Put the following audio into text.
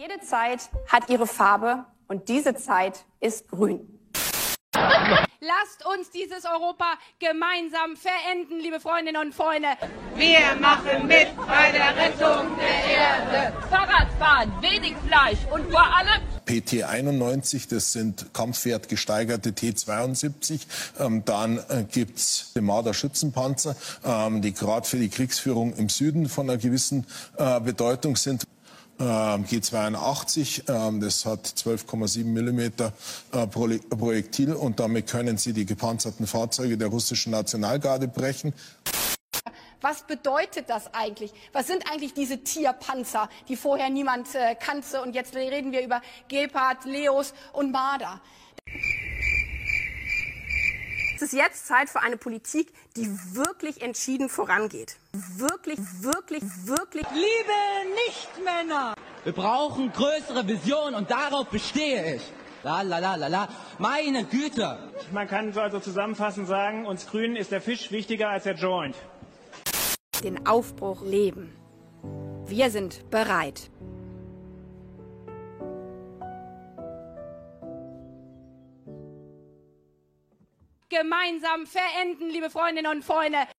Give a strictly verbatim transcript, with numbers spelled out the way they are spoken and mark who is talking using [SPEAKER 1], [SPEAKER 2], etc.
[SPEAKER 1] Jede Zeit hat ihre Farbe und diese Zeit ist grün.
[SPEAKER 2] Lasst uns dieses Europa gemeinsam verenden, liebe Freundinnen und Freunde.
[SPEAKER 3] Wir machen mit bei der Rettung der Erde.
[SPEAKER 4] Fahrradfahren, wenig Fleisch und vor allem
[SPEAKER 5] P T einundneunzig, das sind kampfwertgesteigerte T zweiundsiebzig. Ähm, dann äh, gibt's den Marder-Schützenpanzer, ähm, die gerade für die Kriegsführung im Süden von einer gewissen äh, Bedeutung sind. G zweiundachtzig, das hat zwölf Komma sieben Millimeter Projektil und damit können sie die gepanzerten Fahrzeuge der russischen Nationalgarde brechen.
[SPEAKER 2] Was bedeutet das eigentlich? Was sind eigentlich diese Tierpanzer, die vorher niemand äh, kannte? Und jetzt reden wir über Gepard, Leos und Marder.
[SPEAKER 1] Es ist jetzt Zeit für eine Politik, die wirklich entschieden vorangeht. Wirklich, wirklich, wirklich.
[SPEAKER 6] Liebe Nichtmänner!
[SPEAKER 7] Wir brauchen größere Visionen und darauf bestehe ich. La la la la la. Meine Güte!
[SPEAKER 8] Man kann so also zusammenfassend sagen, uns Grünen ist der Fisch wichtiger als der Joint.
[SPEAKER 1] Den Aufbruch leben. Wir sind bereit.
[SPEAKER 2] Gemeinsam verenden, liebe Freundinnen und Freunde.